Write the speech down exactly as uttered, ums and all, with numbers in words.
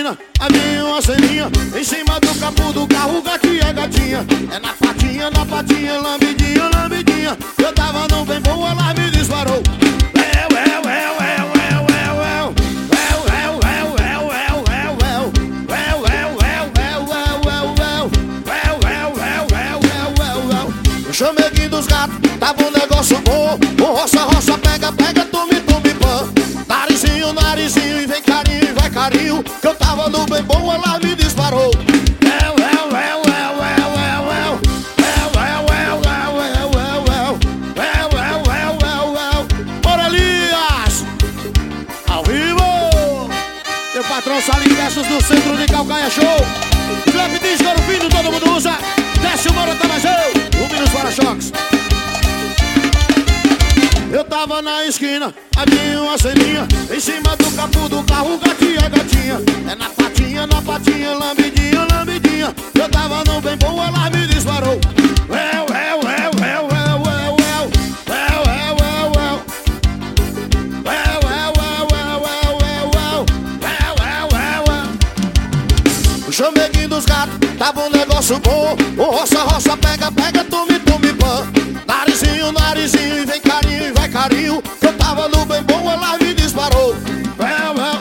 esquina, havia uma ceninha em cima do capô do carro, gatinha, gatinha. É na patinha, na patinha, lambidinha, lambidinha. Eu tava no bem bom, ela me disparou. Well, well, well, well, well, well, well. Well, well, well, well, well, well. Well, well, well, well, well, well, well. Well, well, well, well, well, well, well. Eu chamei aqui dos gatos, tava um negócio bom. O roça, roça, pega, pega, tome, tome, pã. Narizinho, narizinho, e vem carinho, e vai carinho. Que eu tava no bem bom, ela me disparou. Well, well, well, well, well, well, well. Well, well, well, well, well, well, well. Well, well, well, well, well. Bora, Elias! Ao vivo! Meu patrão Salim Peças do Centro de Calcaia Show. Flap Disco, o fino, todo mundo usa. Desce o Moro, tá mais eu. Um minuto para-choques. Eu tava na esquina, havia uma ceninha em cima do capô do carro, gatinha, gatinha. É na patinha, na patinha, lambidinha, lambidinha. Eu tava no bem bom, ela me disparou. Well, well, well, well, well, well, well. Well, well, well, well. Well, well, well, well, well, well, well. Well, well, well, well. O chameguinho dos gatos, tava um negócio bom. O roça, roça, pega, pega, tome, tome, pã. Narizinho, narizinho, e vem carinho, e vai carinho. Eu tava no bem bom, ela me disparou. Well, well.